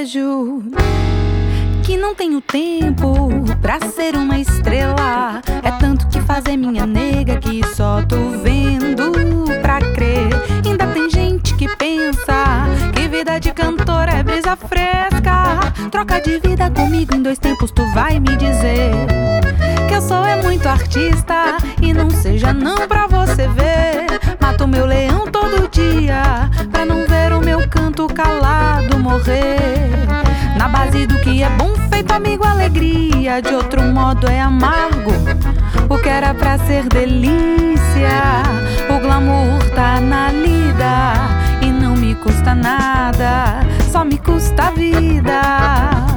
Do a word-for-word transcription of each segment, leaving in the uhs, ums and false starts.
Vejo que não tenho tempo pra ser uma estrela. É tanto que fazer, minha nega, que só tô vendo pra crer. Ainda tem gente que pensa que vida de cantor é brisa fresca. Troca de vida comigo em dois tempos, tu vai me dizer que eu sou é muito artista. E não seja não pra você ver. Mato meu leão todo dia pra não ver o meu canto calado morrer. Na base do que é bom, feito amigo, alegria. De outro modo é amargo o que era pra ser delícia. O glamour tá na lida e não me custa nada, só me custa a vida.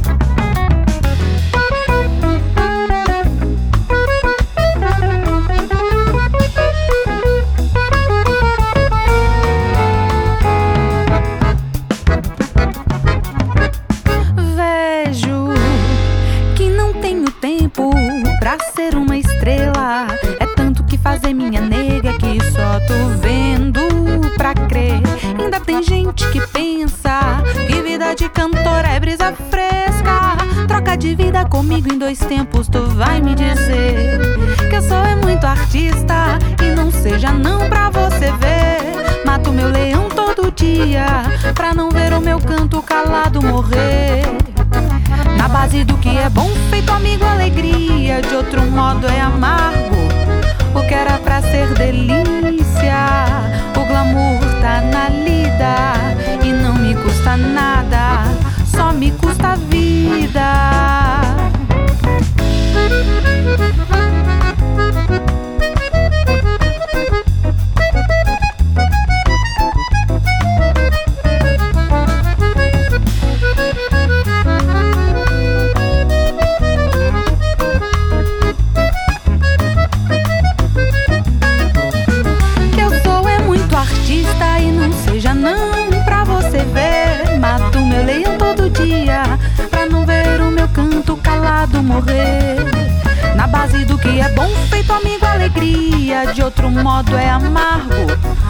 Pra ser uma estrela é tanto que fazer, minha nega, que só tô vendo pra crer. Ainda tem gente que pensa que vida de cantor é brisa fresca. Troca de vida comigo em dois tempos, tu vai me dizer que eu sou é muito artista. E não seja não pra você ver. Mato meu leão todo dia pra não ver o meu canto calado morrer. Na base do que é bom, feito amigo, alegria. De outro modo é amargo o que era pra ser delícia. O glamour tá na lida e não me custa nada, só me custa a vida. E não seja não pra você ver. Mato meu leão todo dia pra não ver o meu canto calado morrer. Na base do que é bom, feito amigo, alegria. De outro modo é amargo